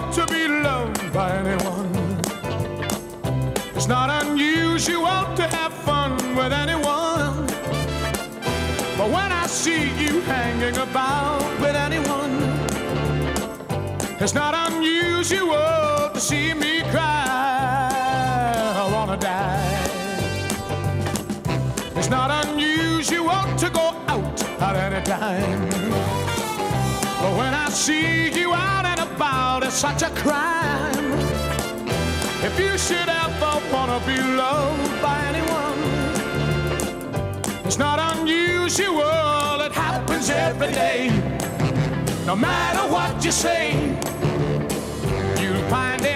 want to be loved by anyone. It's not unusual to have fun with anyone. But when I see you hanging about with anyone, it's not unusual to see me cry. I wanna die. It's not unusual to go out at any time. But when I see you out and about, it's such a crime. If you should ever wanna be loved by anyone, it's not unusual, it happens every day. No matter what you say, you'll find